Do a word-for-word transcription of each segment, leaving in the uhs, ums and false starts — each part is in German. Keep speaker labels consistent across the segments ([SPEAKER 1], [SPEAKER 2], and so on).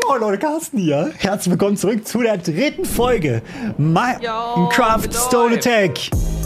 [SPEAKER 1] Moin Leute, Carsten hier. Herzlich willkommen zurück zu der dritten Folge Minecraft Stone Attack.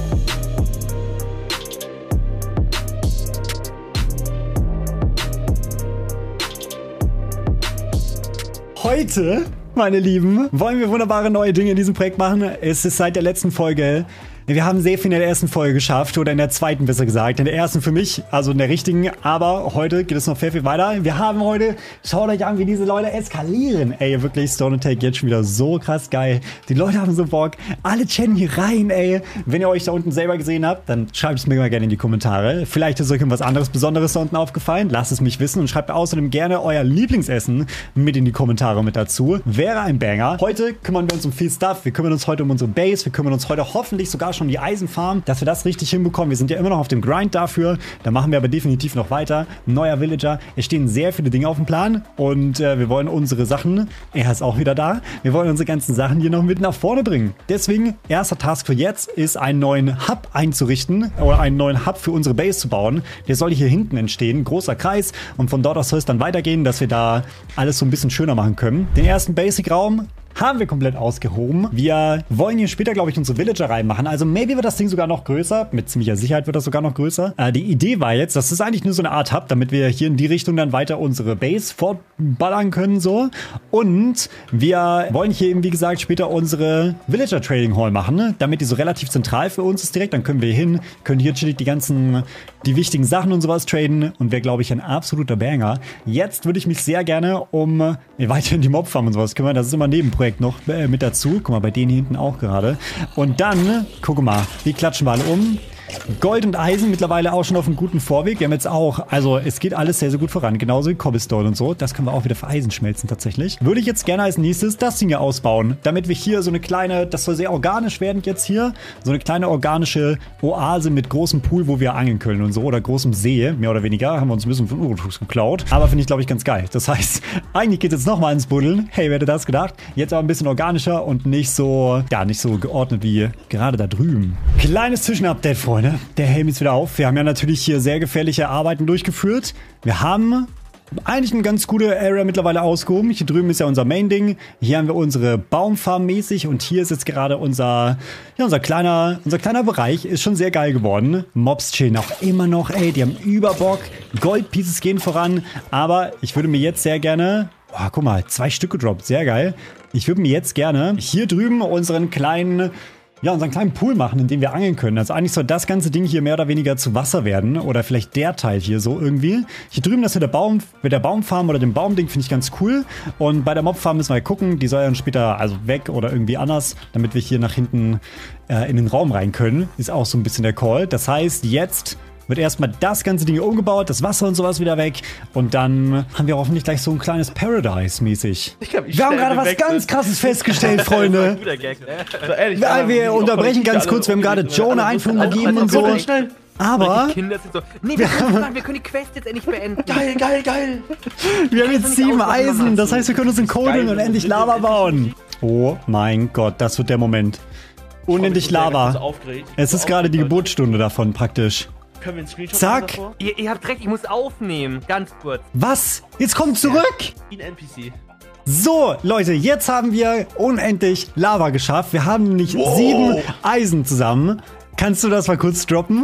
[SPEAKER 1] Heute, meine Lieben, wollen wir wunderbare neue Dinge in diesem Projekt machen. Es ist seit der letzten Folge... Wir haben sehr viel in der ersten Folge geschafft, oder in der zweiten besser gesagt. In der ersten für mich, also in der richtigen. Aber heute geht es noch viel, viel weiter. Wir haben heute, schaut euch an, wie diese Leute eskalieren. Ey, wirklich, Stone Attack jetzt schon wieder so krass geil. Die Leute haben so Bock. Alle chatten hier rein, ey. Wenn ihr euch da unten selber gesehen habt, dann schreibt es mir mal gerne in die Kommentare. Vielleicht ist euch irgendwas anderes Besonderes da unten aufgefallen. Lasst es mich wissen und schreibt außerdem gerne euer Lieblingsessen mit in die Kommentare mit dazu. Wäre ein Banger. Heute kümmern wir uns um viel Stuff. Wir kümmern uns heute um unsere Base. Wir kümmern uns heute hoffentlich sogar schon die Eisenfarm, dass wir das richtig hinbekommen. Wir sind ja immer noch auf dem Grind dafür. Da machen wir aber definitiv noch weiter. Neuer Villager. Es stehen sehr viele Dinge auf dem Plan und äh, wir wollen unsere Sachen, er ist auch wieder da, wir wollen unsere ganzen Sachen hier noch mit nach vorne bringen. Deswegen, erster Task für jetzt ist, einen neuen Hub einzurichten oder einen neuen Hub für unsere Base zu bauen. Der soll hier hinten entstehen. Großer Kreis und von dort aus soll es dann weitergehen, dass wir da alles so ein bisschen schöner machen können. Den ersten Basic-Raum haben wir komplett ausgehoben. Wir wollen hier später, glaube ich, unsere Villager reinmachen. Also maybe wird das Ding sogar noch größer. Mit ziemlicher Sicherheit wird das sogar noch größer. Äh, die Idee war jetzt, das ist eigentlich nur so eine Art Hub, damit wir hier in die Richtung dann weiter unsere Base fortballern können, so. Und wir wollen hier eben, wie gesagt, später unsere Villager Trading Hall machen, ne? Damit die so relativ zentral für uns ist direkt. Dann können wir hin, können hier chillig die ganzen, die wichtigen Sachen und sowas traden. Und wäre, glaube ich, ein absoluter Banger. Jetzt würde ich mich sehr gerne um äh, weiterhin die Mobfarm und sowas kümmern. Das ist immer ein Nebenprojekt noch äh, mit dazu. Guck mal, bei denen hier hinten auch gerade. Und dann, guck mal, die klatschen wir alle um. Gold und Eisen mittlerweile auch schon auf einem guten Vorweg. Wir haben jetzt auch, also es geht alles sehr, sehr gut voran. Genauso wie Cobblestone und so. Das können wir auch wieder für Eisen schmelzen tatsächlich. Würde ich jetzt gerne als nächstes das Ding hier ausbauen. Damit wir hier so eine kleine, das soll sehr organisch werden jetzt hier. So eine kleine organische Oase mit großem Pool, wo wir angeln können und so. Oder großem See, mehr oder weniger. Haben wir uns ein bisschen von Urutux geklaut. Aber finde ich, glaube ich, ganz geil. Das heißt, eigentlich geht es jetzt nochmal ins Buddeln. Hey, wer hätte das gedacht? Jetzt aber ein bisschen organischer und nicht so, ja, nicht so geordnet wie gerade da drüben. Kleines Zwischenupdate, Freunde. Der Helm ist wieder auf. Wir haben ja natürlich hier sehr gefährliche Arbeiten durchgeführt. Wir haben eigentlich eine ganz gute Area mittlerweile ausgehoben. Hier drüben ist ja unser Main-Ding. Hier haben wir unsere Baumfarm mäßig und hier ist jetzt gerade unser, ja, unser kleiner, unser kleiner Bereich. Ist schon sehr geil geworden. Mobs chillen auch immer noch, ey, die haben Überbock. Gold-Pieces gehen voran. Aber ich würde mir jetzt sehr gerne... Boah, guck mal, zwei Stück gedroppt. Sehr geil. Ich würde mir jetzt gerne hier drüben unseren kleinen... Ja, unseren kleinen Pool machen, in dem wir angeln können. Also eigentlich soll das ganze Ding hier mehr oder weniger zu Wasser werden. Oder vielleicht der Teil hier so irgendwie. Hier drüben, das mit der Baum, mit der Baumfarm oder dem Baumding finde ich ganz cool. Und bei der Mobfarm müssen wir gucken. Die soll ja dann später also weg oder irgendwie anders, damit wir hier nach hinten äh, in den Raum rein können. Ist auch so ein bisschen der Call. Das heißt, jetzt wird erstmal das ganze Ding umgebaut, das Wasser und sowas wieder weg. Und dann haben wir hoffentlich gleich so ein kleines Paradise mäßig. Ich glaub, ich wir haben gerade was ganz krasses festgestellt, Freunde. Das war ein guter Gag, ne? So, ehrlich, ja, wir unterbrechen ganz kurz. Wir haben gerade Joe eine Einführung gegeben und so. Aber
[SPEAKER 2] die Kinder sind so, nee, wir, wir, können, wir können die Quest jetzt endlich beenden.
[SPEAKER 1] Geil, geil, geil. Wir haben jetzt sieben Eisen. Das heißt, wir können uns in Coden und endlich Lava bauen. Oh mein Gott, das wird der Moment. Unendlich Lava. Es ist gerade die Geburtsstunde davon praktisch.
[SPEAKER 2] Können wir einen Screenshot
[SPEAKER 1] Zack!
[SPEAKER 2] Ihr, ihr habt recht, ich muss aufnehmen. Ganz kurz.
[SPEAKER 1] Was? Jetzt kommt zurück!
[SPEAKER 2] In N P C.
[SPEAKER 1] So, Leute, jetzt haben wir unendlich Lava geschafft. Wir haben nämlich wow. sieben Eisen zusammen. Kannst du das mal kurz droppen?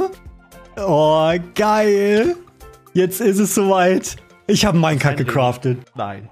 [SPEAKER 1] Oh, geil! Jetzt ist es soweit. Ich habe meinen Kack gecraftet.
[SPEAKER 2] Nein.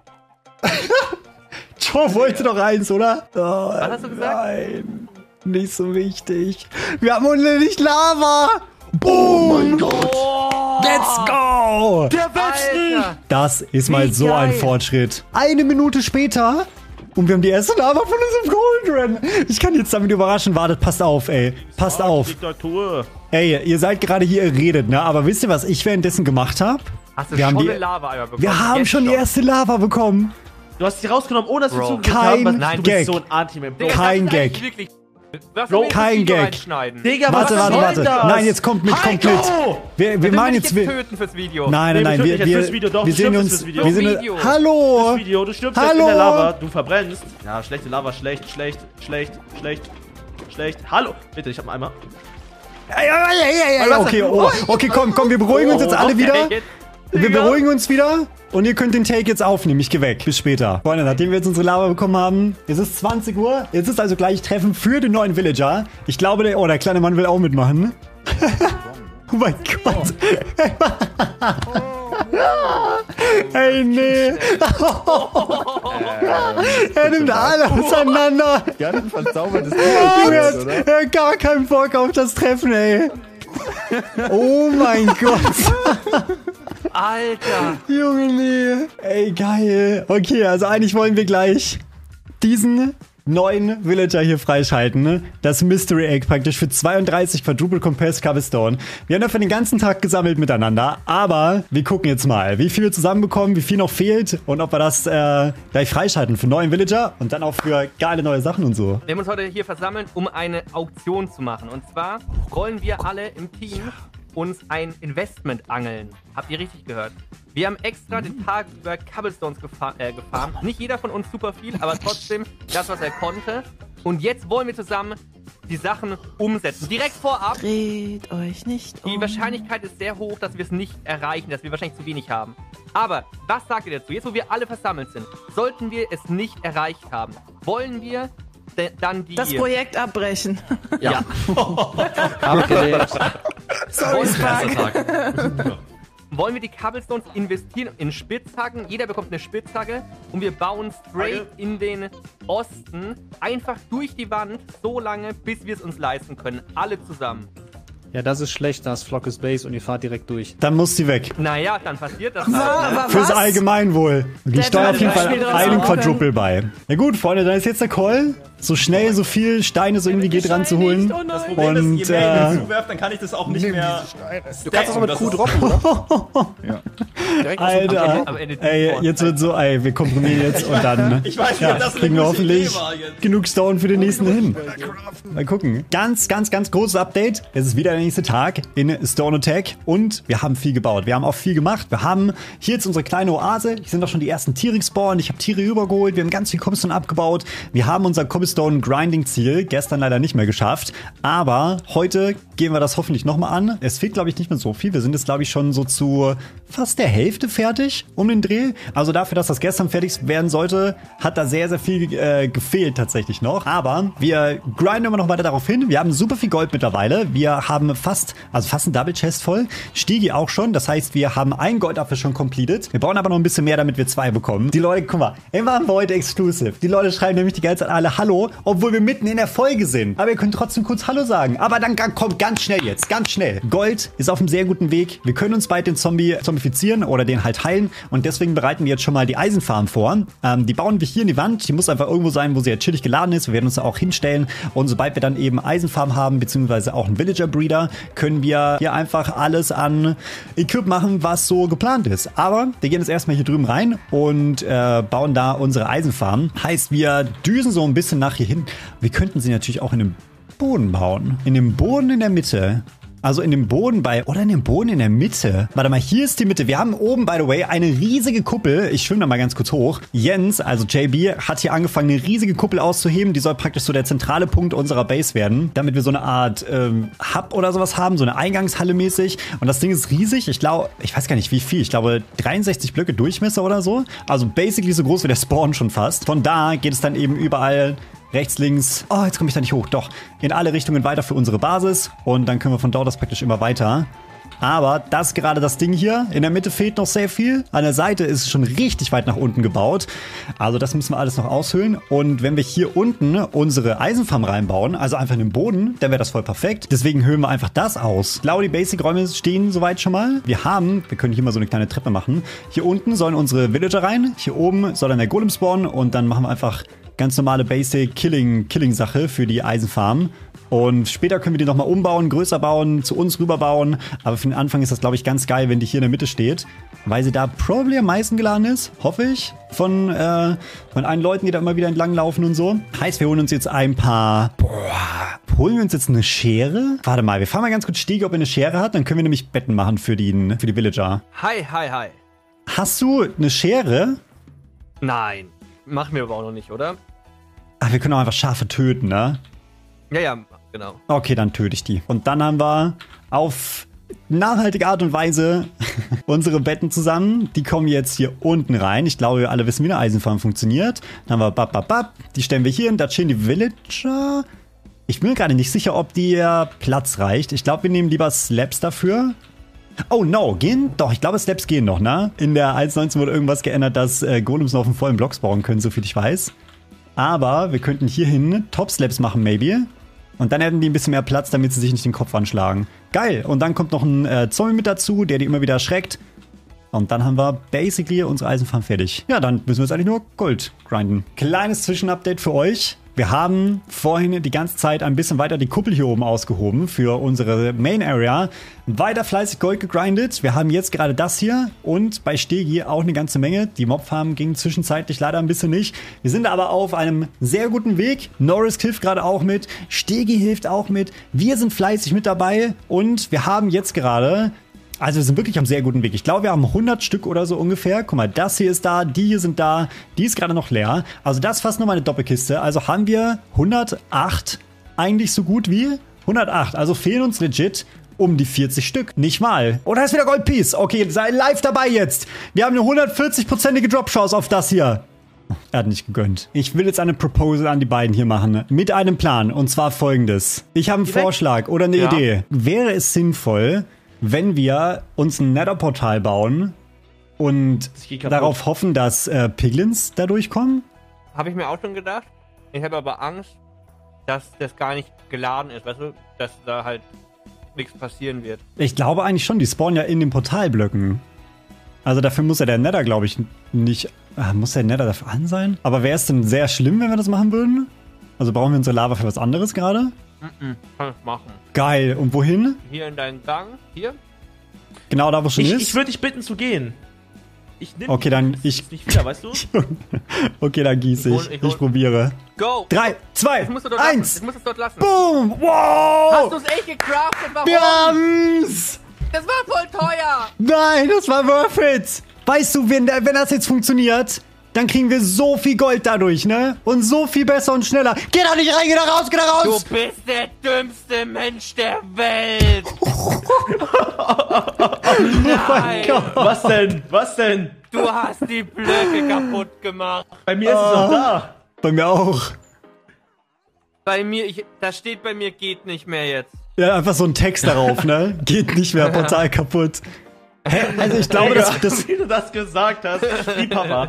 [SPEAKER 1] Joe wollte doch eins, oder? Oh,
[SPEAKER 2] Was hast du gesagt?
[SPEAKER 1] Nein, nicht so wichtig. Wir haben unendlich Lava! Boom!
[SPEAKER 3] Oh mein Gott!
[SPEAKER 2] Oh,
[SPEAKER 1] Let's go!
[SPEAKER 2] Der Besten!
[SPEAKER 1] Das ist mal
[SPEAKER 2] Wie
[SPEAKER 1] so
[SPEAKER 2] geil.
[SPEAKER 1] ein Fortschritt. Eine Minute später und wir haben die erste Lava von unserem Golden. Ich kann jetzt damit überraschen. Wartet, passt auf, ey. Passt auf.
[SPEAKER 3] Diktatur.
[SPEAKER 1] Ey, ihr seid gerade hier, ihr redet, ne? Aber wisst ihr, was ich währenddessen gemacht habe?
[SPEAKER 2] Hast du
[SPEAKER 1] wir
[SPEAKER 2] schon
[SPEAKER 1] haben die,
[SPEAKER 2] eine Lava bekommen?
[SPEAKER 1] Wir haben
[SPEAKER 2] Jetzt
[SPEAKER 1] schon die erste Lava bekommen.
[SPEAKER 3] Du hast sie rausgenommen, ohne dass wir zugegeben
[SPEAKER 1] Kein
[SPEAKER 3] haben.
[SPEAKER 1] Nein,
[SPEAKER 3] du
[SPEAKER 1] Gag.
[SPEAKER 3] bist so ein Anti-Man. Bro.
[SPEAKER 1] Kein Gag. Bro, kein Gag.
[SPEAKER 3] Digga,
[SPEAKER 1] Warte,
[SPEAKER 3] was
[SPEAKER 1] warte,
[SPEAKER 3] soll
[SPEAKER 1] warte.
[SPEAKER 3] das?
[SPEAKER 1] Nein, jetzt kommt mit, kommt mit. Wir, wir machen jetzt... Wir,
[SPEAKER 2] töten fürs Video.
[SPEAKER 1] nein, nein,
[SPEAKER 3] Nee,
[SPEAKER 1] nein.
[SPEAKER 3] wir
[SPEAKER 1] Wir,
[SPEAKER 3] töten dich jetzt
[SPEAKER 1] wir,
[SPEAKER 3] fürs Video. Doch,
[SPEAKER 1] wir
[SPEAKER 3] du
[SPEAKER 1] sehen
[SPEAKER 3] stirbst
[SPEAKER 1] uns...
[SPEAKER 3] fürs Video.
[SPEAKER 1] Wir sind,
[SPEAKER 2] Video.
[SPEAKER 1] hallo!
[SPEAKER 3] Das Video, du stirbst
[SPEAKER 1] Hallo.
[SPEAKER 3] jetzt in der Lava. Du verbrennst. Ja, schlechte Lava. Schlecht, schlecht, schlecht, schlecht, schlecht. Hallo! Bitte, ich hab einen Eimer.
[SPEAKER 1] Okay, oh, okay, komm, komm, wir beruhigen uns jetzt alle wieder. Wir beruhigen uns wieder und ihr könnt den Take jetzt aufnehmen. Ich geh weg. Bis später. Freunde, nachdem wir jetzt unsere Lava bekommen haben, es ist zwanzig Uhr. Jetzt ist also gleich Treffen für den neuen Villager. Ich glaube, der, oh, der kleine Mann will auch mitmachen. Oh mein Gott. Ey, nee. Er nimmt alle auseinander.
[SPEAKER 4] Ganz verzaubertes
[SPEAKER 1] Er hat,
[SPEAKER 4] oder?
[SPEAKER 1] er hat gar keinen Bock auf das Treffen, ey. Oh mein Gott.
[SPEAKER 2] Alter.
[SPEAKER 1] Junge, nee. Ey, geil. Okay, also eigentlich wollen wir gleich diesen neuen Villager hier freischalten. Ne? Das Mystery Egg praktisch für zweiunddreißig Quadruple Compressed Cobblestone. Wir haben dafür den ganzen Tag gesammelt miteinander, aber wir gucken jetzt mal, wie viel wir zusammenbekommen, wie viel noch fehlt und ob wir das äh, gleich freischalten für neuen Villager und dann auch für geile neue Sachen und so.
[SPEAKER 2] Wir haben uns heute hier versammelt, um eine Auktion zu machen. Und zwar wollen wir alle im Team uns ein Investment angeln. Habt ihr richtig gehört? Wir haben extra den Tag über Cobblestones gefa äh, gefarmt. Nicht jeder von uns super viel, aber trotzdem das, was er konnte. Und jetzt wollen wir zusammen die Sachen umsetzen. Direkt vorab.
[SPEAKER 5] Dreht euch nicht um.
[SPEAKER 2] Die Wahrscheinlichkeit ist sehr hoch, dass wir es nicht erreichen, dass wir wahrscheinlich zu wenig haben. Aber was sagt ihr dazu? Jetzt, wo wir alle versammelt sind, sollten wir es nicht erreicht haben, wollen wir dann die...
[SPEAKER 5] Das Projekt abbrechen.
[SPEAKER 2] Ja.
[SPEAKER 6] Abgelehnt.
[SPEAKER 5] Sorry, Spark.
[SPEAKER 2] Wollen wir die Cobblestones investieren in Spitzhacken? Jeder bekommt eine Spitzhacke und wir bauen straight in den Osten einfach durch die Wand so lange, bis wir es uns leisten können. Alle zusammen.
[SPEAKER 6] Ja, das ist schlecht, da ist Flockes Base und ihr fahrt direkt durch.
[SPEAKER 1] Dann muss sie weg.
[SPEAKER 2] Naja, dann passiert das
[SPEAKER 5] Na,
[SPEAKER 2] halt. Ne?
[SPEAKER 5] aber
[SPEAKER 1] Fürs
[SPEAKER 5] was?
[SPEAKER 1] Allgemeinwohl. Die
[SPEAKER 5] Der
[SPEAKER 1] steuert auf jeden
[SPEAKER 5] Beispiel
[SPEAKER 1] Fall
[SPEAKER 5] draus
[SPEAKER 1] einen
[SPEAKER 5] auch,
[SPEAKER 1] Quadruple bei. Ja gut, Freunde, dann ist jetzt der Call. So schnell, so viel Steine so irgendwie geht ranzuholen.
[SPEAKER 5] Oh
[SPEAKER 3] Das
[SPEAKER 5] nein.
[SPEAKER 3] Problem
[SPEAKER 1] Und,
[SPEAKER 3] ist, je mehr ich
[SPEAKER 1] äh,
[SPEAKER 3] mir zuwerfe, dann kann ich das auch nicht mehr...
[SPEAKER 4] Du kannst das auch mit
[SPEAKER 3] Das
[SPEAKER 4] Q
[SPEAKER 3] ist-
[SPEAKER 4] droppen, oder? Ja. Direkt aus dem
[SPEAKER 1] Alter,
[SPEAKER 2] Am Ende die
[SPEAKER 1] ey,
[SPEAKER 2] Vorteile.
[SPEAKER 1] jetzt wird so, ey, wir komprimieren jetzt und dann
[SPEAKER 3] Ich weiß nicht,
[SPEAKER 1] ja,
[SPEAKER 3] ob das eine
[SPEAKER 1] kriegen wir
[SPEAKER 3] gute
[SPEAKER 1] hoffentlich
[SPEAKER 3] Idee war jetzt.
[SPEAKER 1] genug Stone für den nächsten hin. Mal gucken. Ganz, ganz, ganz großes Update. Es ist wieder der nächste Tag in Stone Attack und wir haben viel gebaut. Wir haben auch viel gemacht. Wir haben hier jetzt unsere kleine Oase. Hier sind auch schon die ersten Tiere gespawnt. Ich habe Tiere übergeholt. Wir haben ganz viel Cobblestone abgebaut. Wir haben unser Cobblestone Grinding Ziel gestern leider nicht mehr geschafft. Aber heute gehen wir das hoffentlich nochmal an. Es fehlt, glaube ich, nicht mehr so viel. Wir sind jetzt, glaube ich, schon so zu fast der Hälfte fertig um den Dreh. Also dafür, dass das gestern fertig werden sollte, hat da sehr, sehr viel äh, gefehlt tatsächlich noch. Aber wir grinden immer noch weiter darauf hin. Wir haben super viel Gold mittlerweile. Wir haben fast, also fast ein Double Chest voll. Stigi auch schon. Das heißt, wir haben ein Goldapfel schon completed. Wir brauchen aber noch ein bisschen mehr, damit wir zwei bekommen. Die Leute, guck mal, ey, machen wir heute exclusive. Die Leute schreiben nämlich die ganze Zeit alle Hallo, obwohl wir mitten in der Folge sind. Aber ihr könnt trotzdem kurz Hallo sagen. Aber dann kommt ganz schnell jetzt, ganz schnell. Gold ist auf einem sehr guten Weg. Wir können uns bald den Zombie zombifizieren oder den halt heilen. Und deswegen bereiten wir jetzt schon mal die Eisenfarm vor. Ähm, die bauen wir hier in die Wand. Die muss einfach irgendwo sein, wo sie jetzt chillig geladen ist. Wir werden uns da auch hinstellen. Und sobald wir dann eben Eisenfarm haben, beziehungsweise auch einen Villager Breeder, können wir hier einfach alles an Equip machen, was so geplant ist. Aber wir gehen jetzt erstmal hier drüben rein und äh, bauen da unsere Eisenfarm. Heißt, wir düsen so ein bisschen nach hier hin. Wir könnten sie natürlich auch in dem Boden bauen. In dem Boden in der Mitte. Also in dem Boden bei, oder in dem Boden in der Mitte. Warte mal, hier ist die Mitte. Wir haben oben, by the way, eine riesige Kuppel. Ich schwimme da mal ganz kurz hoch. Jens, also J B, hat hier angefangen, eine riesige Kuppel auszuheben. Die soll praktisch so der zentrale Punkt unserer Base werden. Damit wir so eine Art ähm, Hub oder sowas haben, so eine Eingangshalle mäßig. Und das Ding ist riesig. Ich glaube, ich weiß gar nicht wie viel. Ich glaube dreiundsechzig Blöcke Durchmesser oder so. Also basically so groß wie der Spawn schon fast. Von da geht es dann eben überall rechts, links, oh, jetzt komme ich da nicht hoch, doch, in alle Richtungen weiter für unsere Basis und dann können wir von dort aus praktisch immer weiter. Aber das ist gerade das Ding hier. In der Mitte fehlt noch sehr viel. An der Seite ist es schon richtig weit nach unten gebaut. Also das müssen wir alles noch aushöhlen. Und wenn wir hier unten unsere Eisenfarm reinbauen, also einfach in den Boden, dann wäre das voll perfekt. Deswegen höhen wir einfach das aus. Ich glaube, die Basic-Räume stehen soweit schon mal. Wir haben, wir können hier mal so eine kleine Treppe machen. Hier unten sollen unsere Villager rein. Hier oben soll dann der Golem spawnen. Und dann machen wir einfach ganz normale Basic-Killing-Killing-Sache für die Eisenfarm. Und später können wir die nochmal umbauen, größer bauen, zu uns rüber bauen. Aber für den Anfang ist das, glaube ich, ganz geil, wenn die hier in der Mitte steht. Weil sie da probably am meisten geladen ist, hoffe ich. Von, äh, von allen Leuten, die da immer wieder entlang laufen und so. Heißt, wir holen uns jetzt ein paar... Boah, holen wir uns jetzt eine Schere? Warte mal, wir fahren mal ganz kurz Stiege, ob er eine Schere hat. Dann können wir nämlich Betten machen für die, für die Villager.
[SPEAKER 2] Hi, hi, hi.
[SPEAKER 1] Hast du eine Schere?
[SPEAKER 2] Nein. Machen wir aber auch noch nicht, oder?
[SPEAKER 1] Ach, wir können auch einfach Schafe töten, ne?
[SPEAKER 2] Ja, ja, genau.
[SPEAKER 1] Okay, dann töte ich die. Und dann haben wir auf nachhaltige Art und Weise unsere Betten zusammen. Die kommen jetzt hier unten rein. Ich glaube, wir alle wissen, wie eine Eisenfarm funktioniert. Dann haben wir bap, bap, bap. Die stellen wir hier hin. Da stehen die Villager. Ich bin mir gerade nicht sicher, ob der Platz reicht. Ich glaube, wir nehmen lieber Slabs dafür. Oh no, gehen? Doch, ich glaube, Slabs gehen noch, ne? In der eins Punkt neunzehn wurde irgendwas geändert, dass äh, Golems noch auf den vollen Blocks bauen können, soviel ich weiß. Aber wir könnten hierhin Top-Slabs machen, maybe. Und dann hätten die ein bisschen mehr Platz, damit sie sich nicht den Kopf anschlagen. Geil. Und dann kommt noch ein äh, Zombie mit dazu, der die immer wieder erschreckt. Und dann haben wir basically unsere Eisenfarm fertig. Ja, dann müssen wir jetzt eigentlich nur Gold grinden. Kleines Zwischenupdate für euch. Wir haben vorhin die ganze Zeit ein bisschen weiter die Kuppel hier oben ausgehoben für unsere Main Area. Weiter fleißig Gold gegrindet. Wir haben jetzt gerade das hier und bei Stegi auch eine ganze Menge. Die Mobfarm ging zwischenzeitlich leider ein bisschen nicht. Wir sind aber auf einem sehr guten Weg. Norris hilft gerade auch mit. Stegi hilft auch mit. Wir sind fleißig mit dabei und wir haben jetzt gerade... Also wir sind wirklich am sehr guten Weg. Ich glaube, wir haben hundert Stück oder so ungefähr. Guck mal, das hier ist da, die hier sind da, die ist gerade noch leer. Also das ist fast nochmal eine Doppelkiste. Also haben wir hundertacht eigentlich so gut wie hundertacht. Also fehlen uns legit um die vierzig Stück. Nicht mal. Oh, da ist wieder Goldpiece. Okay, sei live dabei jetzt. Wir haben eine hundertvierzig-prozentige Drop-Chance auf das hier. Er hat nicht gegönnt. Ich will jetzt eine Proposal an die beiden hier machen. Mit einem Plan. Und zwar folgendes. Ich habe einen Vorschlag oder eine
[SPEAKER 2] Ja.
[SPEAKER 1] Idee. Wäre es sinnvoll, wenn wir uns ein Nether-Portal bauen und darauf hoffen, dass äh, Piglins da durchkommen?
[SPEAKER 2] Habe ich mir auch schon gedacht. Ich habe aber Angst, dass das gar nicht geladen ist, weißt du? Dass da halt nichts passieren wird.
[SPEAKER 1] Ich glaube eigentlich schon, die spawnen ja in den Portalblöcken. Also dafür muss ja der Nether, glaube ich, nicht... Äh, muss der Nether dafür an sein? Aber wäre es denn sehr schlimm, wenn wir das machen würden? Also brauchen wir unsere Lava für was anderes gerade?
[SPEAKER 2] Mhm, kann ich machen.
[SPEAKER 1] Geil. Und wohin?
[SPEAKER 2] Hier in deinen Gang. Hier.
[SPEAKER 1] Genau da, wo es schon
[SPEAKER 3] Ich,
[SPEAKER 1] ist?
[SPEAKER 3] ich würde dich bitten zu gehen. Ich nehme
[SPEAKER 1] Okay, dann ich...
[SPEAKER 3] nicht wieder, weißt du?
[SPEAKER 1] Okay, dann gieße
[SPEAKER 2] Ich
[SPEAKER 1] ich.
[SPEAKER 2] hol-
[SPEAKER 1] Ich,
[SPEAKER 2] ich hol-
[SPEAKER 1] probiere.
[SPEAKER 2] Go!
[SPEAKER 1] Drei, zwei,
[SPEAKER 2] Das musst du dort lassen.
[SPEAKER 1] eins.
[SPEAKER 2] Das musst du dort lassen.
[SPEAKER 1] Boom!
[SPEAKER 2] Hast
[SPEAKER 1] Wow!
[SPEAKER 2] du es echt gecraftet? Warum?
[SPEAKER 1] Wir haben's!
[SPEAKER 2] Das war voll teuer!
[SPEAKER 1] Nein, das war worth it! Weißt du, wenn, wenn das jetzt funktioniert, dann kriegen wir so viel Gold dadurch, ne? Und so viel besser und schneller. Geh da nicht rein, geh da raus, geh da raus!
[SPEAKER 2] Du bist der dümmste Mensch der Welt! Nein!
[SPEAKER 3] Was denn? Was denn?
[SPEAKER 2] Du hast die Blöcke kaputt gemacht.
[SPEAKER 3] Bei mir ist es noch da.
[SPEAKER 1] Bei mir auch.
[SPEAKER 2] Bei mir, ich, da steht bei mir, geht nicht mehr jetzt.
[SPEAKER 1] Ja, einfach so ein Text darauf, ne? Geht nicht mehr, Portal kaputt. Hä? Also ich glaube, das, das...
[SPEAKER 3] Wie du das gesagt hast. Die Papa.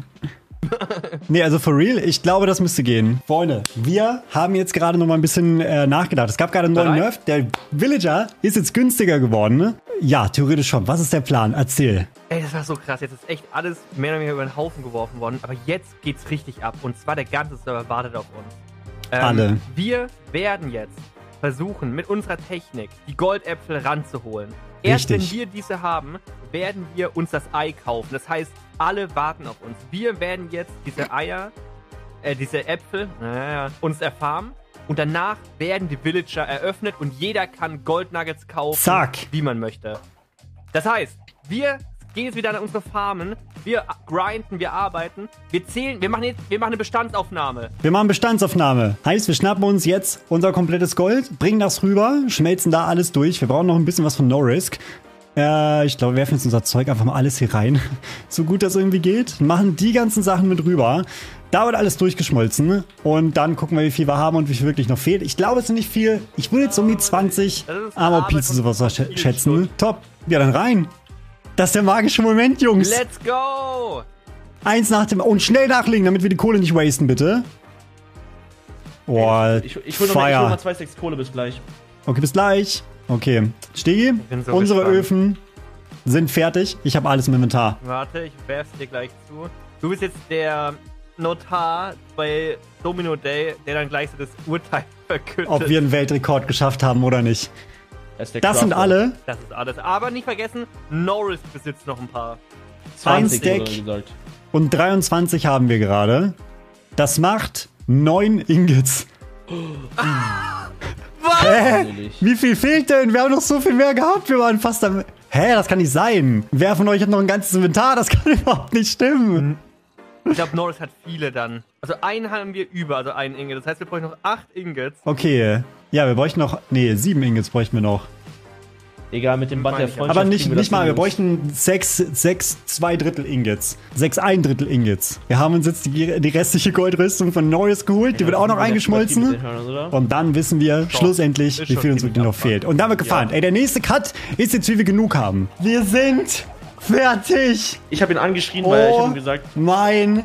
[SPEAKER 1] Nee, also for real, ich glaube, das müsste gehen. Freunde, wir haben jetzt gerade noch mal ein bisschen äh, nachgedacht. Es gab gerade einen neuen
[SPEAKER 2] Bereit?
[SPEAKER 1] Nerf. Der Villager ist jetzt günstiger geworden, ne? Ja, theoretisch schon. Was ist der Plan? Erzähl.
[SPEAKER 2] Ey, das war so krass. Jetzt ist echt alles mehr oder weniger über den Haufen geworfen worden. Aber jetzt geht's richtig ab. Und zwar der ganze Server wartet auf uns. Ähm,
[SPEAKER 1] Alle.
[SPEAKER 2] Wir werden jetzt versuchen, mit unserer Technik die Goldäpfel ranzuholen. Erst
[SPEAKER 1] Richtig.
[SPEAKER 2] wenn wir diese haben, werden wir uns das Ei kaufen. Das heißt, alle warten auf uns. Wir werden jetzt diese Eier, äh, diese Äpfel, naja, uns erfarmen. Und danach werden die Villager eröffnet und jeder kann Goldnuggets kaufen,
[SPEAKER 1] Zack.
[SPEAKER 2] wie man möchte. Das heißt, wir gehen jetzt wieder an unsere Farmen, wir grinden, wir arbeiten, wir zählen, wir machen jetzt, wir machen eine Bestandsaufnahme.
[SPEAKER 1] Wir machen Bestandsaufnahme. Heißt, wir schnappen uns jetzt unser komplettes Gold, bringen das rüber, schmelzen da alles durch. Wir brauchen noch ein bisschen was von No Risk. Äh, ich glaube, wir werfen jetzt unser Zeug einfach mal alles hier rein. So gut das irgendwie geht. Machen die ganzen Sachen mit rüber. Da wird alles durchgeschmolzen. Und dann gucken wir, wie viel wir haben und wie viel wirklich noch fehlt. Ich glaube, es sind nicht viel. Ich würde jetzt um die zwanzig
[SPEAKER 2] Das ist
[SPEAKER 1] Armor
[SPEAKER 2] Arbeit
[SPEAKER 1] Pieces
[SPEAKER 2] von
[SPEAKER 1] sowas
[SPEAKER 2] vielen
[SPEAKER 1] schätzen.
[SPEAKER 2] Stunden.
[SPEAKER 1] Top. Ja, dann rein. Das ist der magische Moment, Jungs.
[SPEAKER 2] Let's go!
[SPEAKER 1] Eins nach dem... Und schnell nachlegen, damit wir die Kohle nicht wasten, bitte. Boah,
[SPEAKER 3] Ich, ich hol noch mal, ich hol
[SPEAKER 1] Fire.
[SPEAKER 3] mal zwei Stacks Kohle bis gleich.
[SPEAKER 1] Okay, bis gleich. Okay. Stegi,
[SPEAKER 2] bin so
[SPEAKER 1] unsere
[SPEAKER 2] gespannt.
[SPEAKER 1] Öfen sind fertig. Ich habe alles im Inventar.
[SPEAKER 2] Warte, ich werf's dir gleich zu. Du bist jetzt der Notar bei Domino Day, der dann gleich so das Urteil verkündet.
[SPEAKER 1] Ob wir einen Weltrekord geschafft haben oder nicht.
[SPEAKER 3] Er ist der
[SPEAKER 1] Das sind
[SPEAKER 3] Crafter.
[SPEAKER 1] alle.
[SPEAKER 2] Das ist alles. Aber nicht vergessen, Norris besitzt noch ein paar.
[SPEAKER 3] zwanzig
[SPEAKER 1] Ein
[SPEAKER 3] wurde
[SPEAKER 1] Stack.
[SPEAKER 3] gesagt.
[SPEAKER 1] Und dreiundzwanzig haben wir gerade. Das macht neun Ingots. Hä?
[SPEAKER 3] Natürlich.
[SPEAKER 1] Wie viel fehlt denn? Wir haben noch so viel mehr gehabt. Wir waren fast am... Hä, das kann nicht sein. Wer von euch hat noch ein ganzes Inventar? Das kann überhaupt nicht stimmen.
[SPEAKER 2] Ich glaube, Norris hat viele dann. Also einen haben wir über, also einen Ingot. Das heißt, wir brauchen noch acht Ingots.
[SPEAKER 1] Okay. Ja, wir bräuchten noch... Nee, sieben Ingots bräuchten wir noch.
[SPEAKER 3] Egal, mit dem Band der Freundschaft.
[SPEAKER 1] Aber nicht,
[SPEAKER 3] kriegen wir
[SPEAKER 1] nicht
[SPEAKER 3] das
[SPEAKER 1] mal, wir
[SPEAKER 3] hin, Jungs.
[SPEAKER 1] bräuchten sechs, sechs, zwei Drittel Ingots. Sechs, ein Drittel Ingots. Wir haben uns jetzt die, die restliche Goldrüstung von Norris geholt, die
[SPEAKER 3] Ja,
[SPEAKER 1] wird auch noch
[SPEAKER 3] das ist
[SPEAKER 1] eingeschmolzen.
[SPEAKER 3] mit den Hörnern, oder?
[SPEAKER 1] Und dann wissen wir schlussendlich,
[SPEAKER 2] Ist
[SPEAKER 1] wie
[SPEAKER 2] schon
[SPEAKER 1] viel uns
[SPEAKER 2] ziemlich
[SPEAKER 1] wirklich noch
[SPEAKER 2] abfuck.
[SPEAKER 1] fehlt. Und dann haben wir gefahren.
[SPEAKER 3] Ja.
[SPEAKER 1] Ey, der nächste Cut ist jetzt, wie wir genug haben. Wir sind fertig.
[SPEAKER 3] Ich habe ihn angeschrien, weil ich
[SPEAKER 1] Oh
[SPEAKER 3] habe ihm gesagt,
[SPEAKER 1] mein...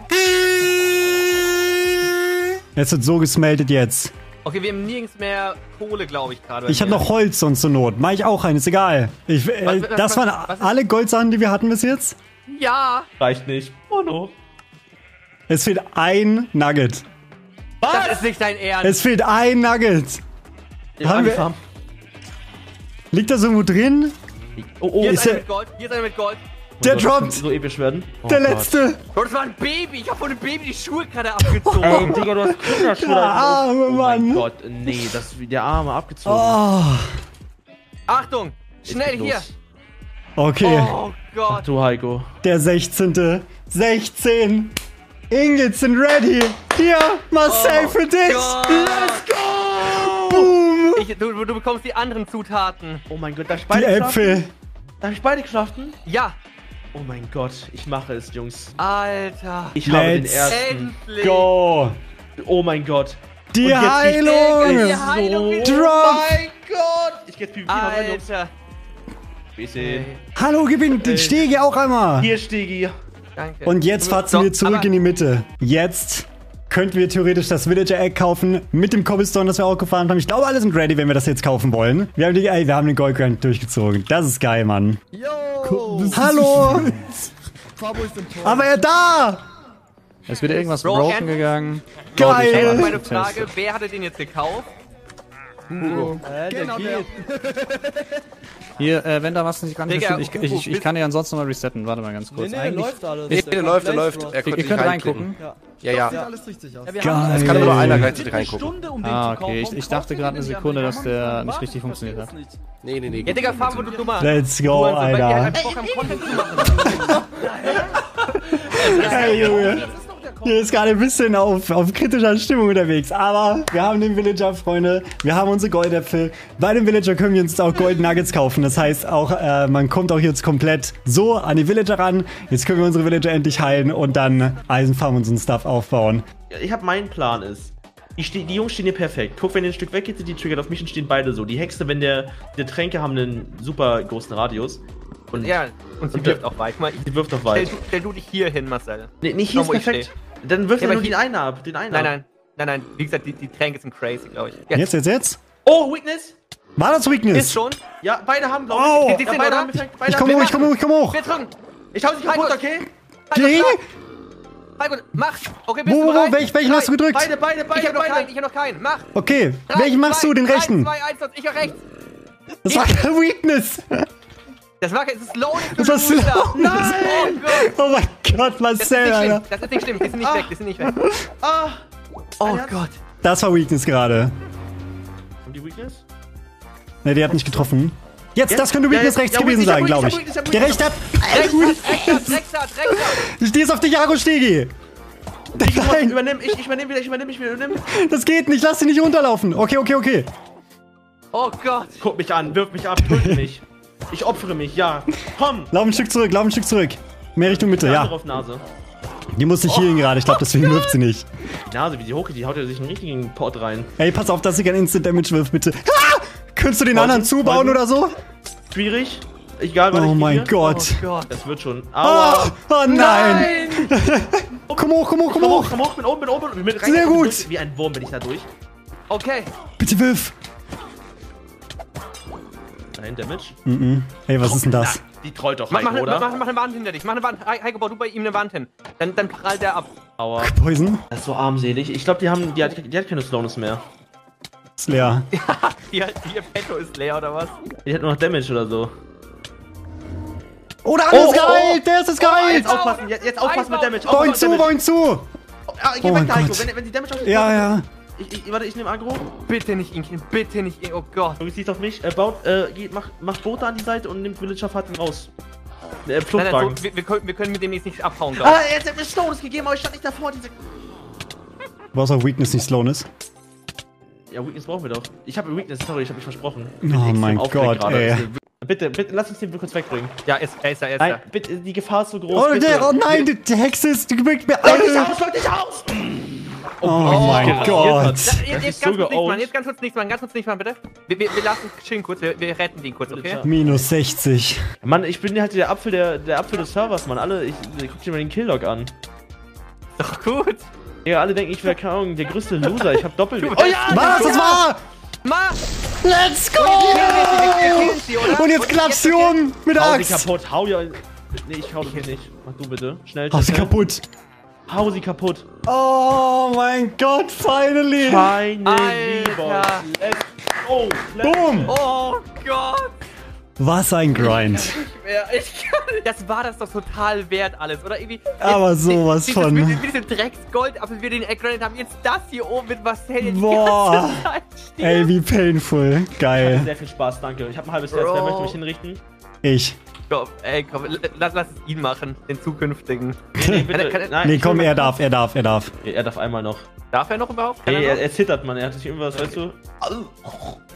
[SPEAKER 1] Es wird so gesmeltet jetzt.
[SPEAKER 2] Okay, wir haben nirgends mehr Kohle, glaube ich, gerade. bei
[SPEAKER 1] Ich habe
[SPEAKER 2] mir.
[SPEAKER 1] noch Holz sonst zur Not. Mach ich auch rein, ist egal. Ich, äh,
[SPEAKER 2] Was- was-
[SPEAKER 1] das
[SPEAKER 2] was-
[SPEAKER 1] waren
[SPEAKER 2] was ist-
[SPEAKER 1] alle Goldsachen, die wir hatten bis jetzt.
[SPEAKER 2] Ja!
[SPEAKER 3] reicht nicht. Oh no.
[SPEAKER 1] Es fehlt ein Nugget.
[SPEAKER 2] Das ist nicht dein Ernst.
[SPEAKER 1] Es fehlt ein Nugget.
[SPEAKER 3] Ja,
[SPEAKER 1] Haben wir-
[SPEAKER 3] angefahren.
[SPEAKER 1] Liegt das irgendwo drin?
[SPEAKER 3] Oh, oh,
[SPEAKER 2] Hier
[SPEAKER 1] ist
[SPEAKER 2] ist einer
[SPEAKER 1] der-
[SPEAKER 2] mit Gold. Hier ist einer mit Gold.
[SPEAKER 1] Der
[SPEAKER 3] Gott, das
[SPEAKER 1] droppt.
[SPEAKER 3] könnte so episch werden. Oh
[SPEAKER 1] Der
[SPEAKER 3] Gott.
[SPEAKER 1] letzte.
[SPEAKER 2] Oh, das war ein Baby. Ich habe von dem Baby die Schuhe gerade abgezogen.
[SPEAKER 3] Ey, Digga, du hast Kinderschuhe.
[SPEAKER 1] Der arme
[SPEAKER 3] oh mein
[SPEAKER 1] Mann.
[SPEAKER 3] Gott, nee, das der Arme abgezogen.
[SPEAKER 1] Oh,
[SPEAKER 2] Achtung! Schnell
[SPEAKER 3] geht
[SPEAKER 2] hier!
[SPEAKER 3] los.
[SPEAKER 1] okay.
[SPEAKER 2] Oh Gott!
[SPEAKER 3] Du, Heiko.
[SPEAKER 1] Der sechzehnte. sechzehn. Ingots sind ready. Hier, Marcel
[SPEAKER 2] Oh
[SPEAKER 1] für dich.
[SPEAKER 2] Gott.
[SPEAKER 1] Let's go. Boom.
[SPEAKER 2] Ich, du, du bekommst die anderen Zutaten.
[SPEAKER 3] Oh mein Gott, darf ich
[SPEAKER 1] Die
[SPEAKER 3] beide craften?
[SPEAKER 1] Äpfel.
[SPEAKER 3] Darf ich beide craften?
[SPEAKER 2] Ja!
[SPEAKER 3] Oh mein Gott, ich mache es, Jungs.
[SPEAKER 2] Alter!
[SPEAKER 3] Ich habe den
[SPEAKER 1] Let's
[SPEAKER 3] ersten.
[SPEAKER 2] Endlich!
[SPEAKER 1] Go.
[SPEAKER 3] Oh mein Gott.
[SPEAKER 1] Die
[SPEAKER 3] Und jetzt
[SPEAKER 1] Heilung.
[SPEAKER 2] Die Heilung
[SPEAKER 3] so.
[SPEAKER 2] ist-
[SPEAKER 1] Drop.
[SPEAKER 3] Oh mein Gott. Ich geh jetzt PvP noch rein, Jungs.
[SPEAKER 2] Alter!
[SPEAKER 3] Bisschen.
[SPEAKER 1] Hallo, gib ihm den
[SPEAKER 3] Ey.
[SPEAKER 1] Stege auch einmal.
[SPEAKER 3] Hier, Stegi.
[SPEAKER 2] Danke.
[SPEAKER 1] Und jetzt fatzen
[SPEAKER 2] So,
[SPEAKER 1] wir zurück
[SPEAKER 2] aber-
[SPEAKER 1] in die Mitte. Jetzt könnten wir theoretisch das Villager Egg kaufen mit dem Cobblestone, das wir auch gefahren haben. Ich glaube, alle sind ready, wenn wir das jetzt kaufen wollen. Wir haben, die, ey, wir haben den Gold Grant durchgezogen. Das ist geil, Mann.
[SPEAKER 4] Yo!
[SPEAKER 1] Hallo!
[SPEAKER 4] Fabo ist im Tor.
[SPEAKER 1] Aber er da!
[SPEAKER 6] Es ist wieder irgendwas
[SPEAKER 2] Bro,
[SPEAKER 6] broken
[SPEAKER 2] Ernst?
[SPEAKER 6] gegangen.
[SPEAKER 1] Geil!
[SPEAKER 2] Ey,
[SPEAKER 6] Glaub ich.
[SPEAKER 2] meine Frage, wer hatte den jetzt gekauft?
[SPEAKER 4] Genau, der.
[SPEAKER 6] Hier, äh, wenn da was nicht ganz
[SPEAKER 2] Digga,
[SPEAKER 6] stimmt, ich, ich, ich kann ja ansonsten nochmal resetten. Warte mal ganz kurz.
[SPEAKER 4] Nee, nee,
[SPEAKER 6] Eigentlich,
[SPEAKER 4] läuft alles.
[SPEAKER 7] Nee, der läuft, der
[SPEAKER 4] Gleich
[SPEAKER 7] läuft.
[SPEAKER 4] los.
[SPEAKER 7] Er
[SPEAKER 6] ihr,
[SPEAKER 7] konnte
[SPEAKER 6] ihr
[SPEAKER 7] nicht
[SPEAKER 6] könnt
[SPEAKER 7] reinklicken.
[SPEAKER 6] reingucken.
[SPEAKER 7] Ja, ja.
[SPEAKER 4] Sieht alles richtig aus.
[SPEAKER 1] Geil.
[SPEAKER 7] Es kann aber nur einer
[SPEAKER 4] Wir
[SPEAKER 7] gleichzeitig
[SPEAKER 4] eine
[SPEAKER 7] reingucken.
[SPEAKER 4] Stunde, um den
[SPEAKER 6] Ah,
[SPEAKER 4] zu kaufen.
[SPEAKER 6] okay. Ich, ich dachte gerade eine Sekunde, dass der nicht richtig funktioniert hat.
[SPEAKER 7] Nee, nee, nee.
[SPEAKER 2] Ja, Digga, Fabo, du dummer.
[SPEAKER 1] Let's go,
[SPEAKER 2] Du, also, weil ihr
[SPEAKER 1] Alter.
[SPEAKER 2] halt Bock am Content zu machen.
[SPEAKER 1] Hey, Junge. Hier ist gerade ein bisschen auf, auf kritischer Stimmung unterwegs. Aber wir haben den Villager, Freunde. Wir haben unsere Goldäpfel. Bei dem Villager können wir uns auch Gold Nuggets kaufen. Das heißt auch, äh, man kommt auch jetzt komplett so an die Villager ran. Jetzt können wir unsere Villager endlich heilen und dann Eisenfarm und so ein Stuff aufbauen.
[SPEAKER 3] Ich hab meinen Plan ist. Ich steh, die Jungs stehen hier perfekt. Guck, wenn ein Stück weggeht, sind die triggert auf mich und stehen beide so. Die Hexe, wenn der, die Tränke haben einen super großen Radius. Und
[SPEAKER 2] Ja, und sie
[SPEAKER 3] Und
[SPEAKER 2] wirft
[SPEAKER 3] der-
[SPEAKER 2] auch weit. Guck mal, ich,
[SPEAKER 3] die wirft auf
[SPEAKER 2] stell,
[SPEAKER 3] weit.
[SPEAKER 2] du, stell du dich hier hin, Marcel.
[SPEAKER 3] Nee, nicht hier
[SPEAKER 2] Schau,
[SPEAKER 3] ist
[SPEAKER 2] wo ich
[SPEAKER 3] perfekt. Dann wirft
[SPEAKER 2] Ja,
[SPEAKER 3] er
[SPEAKER 2] aber
[SPEAKER 3] nur den
[SPEAKER 2] hier-
[SPEAKER 3] einen ab. Den einen
[SPEAKER 2] Nein,
[SPEAKER 3] ab.
[SPEAKER 2] nein, nein, nein. Wie gesagt, die, die Tränke sind crazy, glaube ich.
[SPEAKER 1] Jetzt, jetzt, jetzt?
[SPEAKER 3] Oh, Weakness!
[SPEAKER 1] War das
[SPEAKER 2] Ist
[SPEAKER 1] Weakness?
[SPEAKER 2] schon.
[SPEAKER 3] Ja, beide haben, glaube
[SPEAKER 1] Oh!
[SPEAKER 3] ich.
[SPEAKER 2] Die
[SPEAKER 3] Ja,
[SPEAKER 2] sind,
[SPEAKER 3] beide
[SPEAKER 2] oder?
[SPEAKER 3] haben perfekt. Beide
[SPEAKER 1] Ich komm
[SPEAKER 3] haben
[SPEAKER 1] hoch, ich komm hoch, ich komm hoch.
[SPEAKER 2] Wir drücken.
[SPEAKER 3] Ich hau sie kaputt,
[SPEAKER 2] Heiko.
[SPEAKER 3] okay?
[SPEAKER 1] Geh!
[SPEAKER 2] Heiko, mach. Okay, bist
[SPEAKER 1] Wo,
[SPEAKER 2] du
[SPEAKER 1] wo,
[SPEAKER 2] bereit?
[SPEAKER 1] wo, welch, welchen
[SPEAKER 2] Drei.
[SPEAKER 1] hast du gedrückt?
[SPEAKER 3] Beide, beide, beide,
[SPEAKER 2] Ich hab noch
[SPEAKER 3] beide.
[SPEAKER 2] keinen, ich hab noch keinen. Mach.
[SPEAKER 1] Okay,
[SPEAKER 2] Drei,
[SPEAKER 1] welchen machst
[SPEAKER 2] zwei,
[SPEAKER 1] du, den
[SPEAKER 2] drei,
[SPEAKER 1] rechten?
[SPEAKER 2] zwei, eins, und ich hab rechts.
[SPEAKER 1] Das war keine Weakness.
[SPEAKER 2] Das war, es ist loaded.
[SPEAKER 1] Das war slow.
[SPEAKER 2] Nein. Oh Gott.
[SPEAKER 1] Oh mein Gott,
[SPEAKER 2] Das ist
[SPEAKER 1] Marcel,
[SPEAKER 2] nicht schlimm.
[SPEAKER 1] Alter.
[SPEAKER 2] Das ist nicht schlimm. Die sind nicht weg. Die sind nicht weg.
[SPEAKER 3] Ah!
[SPEAKER 2] Oh Gott.
[SPEAKER 1] Das war Weakness gerade.
[SPEAKER 3] Und die Weakness?
[SPEAKER 1] Ne, die hat nicht getroffen. Jetzt,
[SPEAKER 3] Ja,
[SPEAKER 1] das könnte
[SPEAKER 3] ja,
[SPEAKER 1] Weakness
[SPEAKER 3] ja,
[SPEAKER 1] rechts
[SPEAKER 3] ja,
[SPEAKER 1] gewesen
[SPEAKER 3] ich hab
[SPEAKER 1] sein, glaube
[SPEAKER 3] Weakness,
[SPEAKER 1] ich.
[SPEAKER 3] ich hab
[SPEAKER 1] Der
[SPEAKER 3] Weakness.
[SPEAKER 1] rechte.
[SPEAKER 2] Rechts, rechts, rechts, rechts, rechts.
[SPEAKER 1] Ich steh's auf dich, Aro Stegi. Nein,
[SPEAKER 3] Übernimm, ich, ich übernehme wieder, ich übernehme, ich übernehme.
[SPEAKER 1] das geht nicht. Lass dich nicht runterlaufen. Okay, okay, okay.
[SPEAKER 2] Oh Gott.
[SPEAKER 3] Guck mich an, wirf mich ab, drück mich. Ich opfere mich, ja. Komm!
[SPEAKER 1] Lauf ein Stück zurück, lauf ein Stück zurück. Mehr Richtung Mitte,
[SPEAKER 3] Andere
[SPEAKER 1] ja.
[SPEAKER 3] auf Nase.
[SPEAKER 1] Die muss sich healen gerade. Ich glaube, deswegen wirft sie nicht.
[SPEAKER 3] Die Nase, wie die hochgeht, die haut ja sich einen richtigen Pot rein.
[SPEAKER 1] Ey, pass auf, dass sie kein Instant Damage wirft, bitte. Ah! Könntest du den
[SPEAKER 3] Poison,
[SPEAKER 1] anderen zubauen
[SPEAKER 3] Poison.
[SPEAKER 1] oder so?
[SPEAKER 3] Schwierig. Egal, was
[SPEAKER 1] Oh
[SPEAKER 3] ich
[SPEAKER 1] mein
[SPEAKER 3] kriege.
[SPEAKER 1] Gott.
[SPEAKER 2] Oh Gott.
[SPEAKER 3] Das wird schon.
[SPEAKER 1] Oh,
[SPEAKER 3] Aua!
[SPEAKER 1] oh nein. Komm hoch, komm hoch, komm
[SPEAKER 3] Komm
[SPEAKER 1] hoch.
[SPEAKER 3] hoch, komm hoch, bin oben, bin oben. Bin mit rein,
[SPEAKER 1] Sehr
[SPEAKER 3] bin
[SPEAKER 1] gut.
[SPEAKER 3] Durch. Wie ein Wurm bin ich da durch.
[SPEAKER 2] Okay.
[SPEAKER 1] Bitte wirf.
[SPEAKER 3] Nein, Damage.
[SPEAKER 1] Mhm. Hey, was ist denn das?
[SPEAKER 3] Na, die trollt doch
[SPEAKER 2] Mach, mach,
[SPEAKER 3] Heiko,
[SPEAKER 2] mach,
[SPEAKER 3] oder?
[SPEAKER 2] mach, mach eine Wand hinter dich. Mach eine Wand. He- Heiko, bau du bei ihm eine Wand hin. Dann, dann prallt der ab.
[SPEAKER 3] Aua.
[SPEAKER 1] Poison?
[SPEAKER 3] Das ist so armselig. Ich glaube, die haben, die hat, die hat keine Slowness mehr.
[SPEAKER 1] Ist leer.
[SPEAKER 2] Ihr, ihr Petto ist leer, oder was?
[SPEAKER 3] Die hat nur noch Damage oder so.
[SPEAKER 1] Oh, der andere
[SPEAKER 3] Oh,
[SPEAKER 1] ist
[SPEAKER 3] oh,
[SPEAKER 1] geheilt. Der ist es geheilt.
[SPEAKER 3] Jetzt aufpassen, jetzt, jetzt aufpassen mit Damage.
[SPEAKER 1] Bau ihn
[SPEAKER 3] Aufpassen
[SPEAKER 1] zu,
[SPEAKER 3] mit
[SPEAKER 1] bau
[SPEAKER 3] Damage.
[SPEAKER 1] ihn zu.
[SPEAKER 3] Ah, geh
[SPEAKER 1] Oh
[SPEAKER 3] weg,
[SPEAKER 1] mein
[SPEAKER 3] da, Heiko.
[SPEAKER 1] Gott.
[SPEAKER 3] Wenn, wenn die Damage auf
[SPEAKER 1] Ja, ja.
[SPEAKER 3] Ich, ich, warte, ich nehme Agro.
[SPEAKER 2] Bitte nicht Inkin, bitte nicht Inkin. Oh Gott.
[SPEAKER 3] Jungs, siehst auf mich. Äh, baut, äh, geht, macht, macht Boote an die Seite und nimmt Villager, fahrt ihn raus. Äh,
[SPEAKER 2] Nein,
[SPEAKER 3] Fluchtwagen.
[SPEAKER 2] nein, so, wir, wir, können, wir können mit demnächst nicht abhauen, glaube
[SPEAKER 3] Ah, jetzt hat mir Slowness gegeben, aber ich stand nicht davor. Diese
[SPEAKER 1] Du brauchst auch Weakness, nicht Slowness.
[SPEAKER 3] ja, Weakness brauchen wir doch. Ich habe Weakness, sorry, ich habe mich versprochen.
[SPEAKER 1] Oh mein Gott, ey.
[SPEAKER 3] Bitte, bitte, lass uns den kurz wegbringen.
[SPEAKER 2] Ja, ist, er ist da, er ist
[SPEAKER 3] Nein,
[SPEAKER 2] da.
[SPEAKER 3] bitte, die Gefahr ist so groß.
[SPEAKER 1] Oh,
[SPEAKER 3] bitte.
[SPEAKER 1] der, oh nein, die, die Hexe ist, die bringt mir
[SPEAKER 3] Lock dich
[SPEAKER 1] alle.
[SPEAKER 3] aus, lock dich aus!
[SPEAKER 1] Oh, mein
[SPEAKER 3] gerasiert
[SPEAKER 1] Gott.
[SPEAKER 3] hat.
[SPEAKER 2] Da,
[SPEAKER 3] Das
[SPEAKER 2] jetzt,
[SPEAKER 3] ist
[SPEAKER 2] jetzt
[SPEAKER 3] so
[SPEAKER 2] ganz kurz nichts
[SPEAKER 3] geowned.
[SPEAKER 2] machen, jetzt ganz kurz nichts machen, ganz kurz nichts machen, bitte. Wir, wir, wir lassen es chillen kurz, wir, wir retten den kurz, okay?
[SPEAKER 1] Minus sechzig.
[SPEAKER 3] Mann, ich bin halt der Apfel der, der Apfel des Servers, Mann. Alle, ich, ich guck dir mal den Killlog an.
[SPEAKER 2] Doch gut.
[SPEAKER 3] Ja, alle denken, ich wäre, keine Ahnung, der größte Loser. Ich hab doppelt.
[SPEAKER 2] Du
[SPEAKER 3] Oh ja!
[SPEAKER 1] Was, das war?
[SPEAKER 2] Ma!
[SPEAKER 1] Let's go!
[SPEAKER 2] Wir killen sie, oder?
[SPEAKER 1] Und jetzt klappst du um mit
[SPEAKER 3] Hau sie
[SPEAKER 1] Axt.
[SPEAKER 3] kaputt, hau ja. Nee, ich hau dich nicht. Mach du bitte. Schnell,
[SPEAKER 1] Hau sie
[SPEAKER 3] schnell.
[SPEAKER 1] kaputt.
[SPEAKER 3] Hau sie kaputt.
[SPEAKER 1] Oh mein Gott, finally.
[SPEAKER 3] Finally,
[SPEAKER 2] Alter.
[SPEAKER 3] boys. Let's go. Let's
[SPEAKER 1] Boom.
[SPEAKER 2] Oh Gott!
[SPEAKER 1] Was ein Grind.
[SPEAKER 2] Ja, ich kann, das war das doch total wert alles, oder? Irgendwie,
[SPEAKER 1] Aber
[SPEAKER 2] jetzt-
[SPEAKER 1] sowas
[SPEAKER 2] dieses-
[SPEAKER 1] von.
[SPEAKER 2] Mit, mit diesem Drecksgold, aber wir den eggrandet haben, jetzt das hier oben mit Marcel die
[SPEAKER 1] Boah.
[SPEAKER 2] ganze Zeit steht.
[SPEAKER 1] Ey, wie painful. Geil.
[SPEAKER 3] Sehr viel Spaß, danke. Ich hab ein halbes Herz.
[SPEAKER 2] Bro.
[SPEAKER 3] Wer möchte mich hinrichten?
[SPEAKER 1] Ich.
[SPEAKER 2] Komm, ey, komm, lass, lass es ihn machen, den zukünftigen.
[SPEAKER 3] Nee, bitte.
[SPEAKER 2] Kann er-
[SPEAKER 3] Nein,
[SPEAKER 1] Nee,
[SPEAKER 3] ich
[SPEAKER 1] komm,
[SPEAKER 3] will
[SPEAKER 1] er
[SPEAKER 3] mal-
[SPEAKER 1] darf, er darf, er darf.
[SPEAKER 3] Er darf einmal noch.
[SPEAKER 2] Darf er noch überhaupt? Kann
[SPEAKER 3] Nee,
[SPEAKER 2] er
[SPEAKER 3] er,
[SPEAKER 2] noch?
[SPEAKER 3] er zittert, Mann. Er hat sich irgendwas, weißt du?